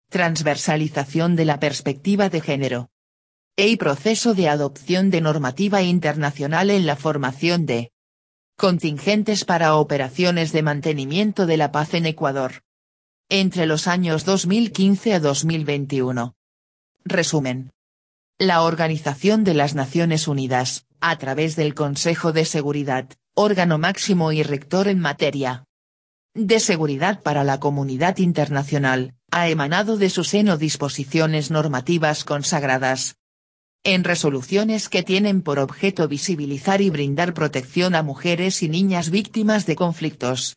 transversalización de la perspectiva de género. Y proceso de adopción de normativa internacional en la formación de contingentes para operaciones de mantenimiento de la paz en Ecuador. Entre los años 2015 a 2021. Resumen. La Organización de las Naciones Unidas, a través del Consejo de Seguridad, órgano máximo y rector en materia de seguridad para la comunidad internacional, ha emanado de su seno disposiciones normativas consagradas en resoluciones que tienen por objeto visibilizar y brindar protección a mujeres y niñas víctimas de conflictos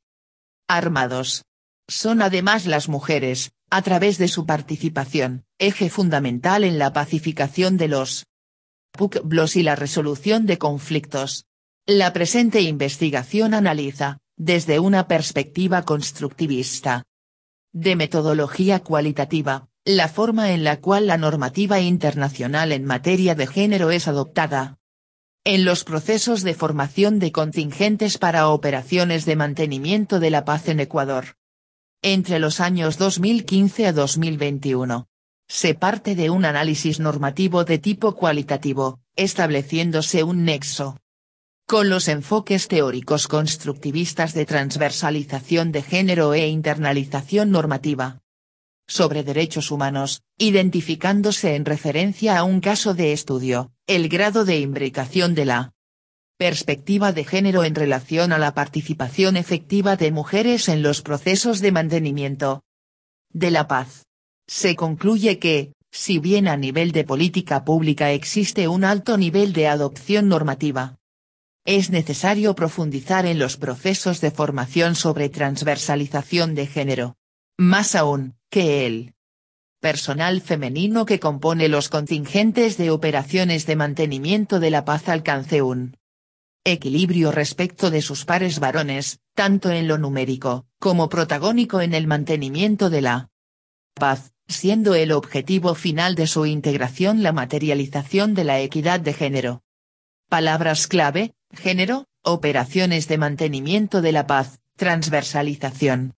armados. Son además las mujeres, a través de su participación, eje fundamental en la pacificación de los pueblos y la resolución de conflictos. La presente investigación analiza, desde una perspectiva constructivista, de metodología cualitativa, la forma en la cual la normativa internacional en materia de género es adoptada en los procesos de formación de contingentes para operaciones de mantenimiento de la paz en Ecuador. Entre los años 2015 a 2021. Se parte de un análisis normativo de tipo cualitativo, estableciéndose un nexo con los enfoques teóricos constructivistas de transversalización de género e internalización normativa sobre derechos humanos, identificándose en referencia a un caso de estudio, el grado de imbricación de la perspectiva de género en relación a la participación efectiva de mujeres en los procesos de mantenimiento de la paz. Se concluye que, si bien a nivel de política pública existe un alto nivel de adopción normativa, es necesario profundizar en los procesos de formación sobre transversalización de género. Más aún, que el personal femenino que compone los contingentes de operaciones de mantenimiento de la paz alcance un equilibrio respecto de sus pares varones, tanto en lo numérico, como protagónico en el mantenimiento de la paz, siendo el objetivo final de su integración la materialización de la equidad de género. Palabras clave: género, operaciones de mantenimiento de la paz, transversalización.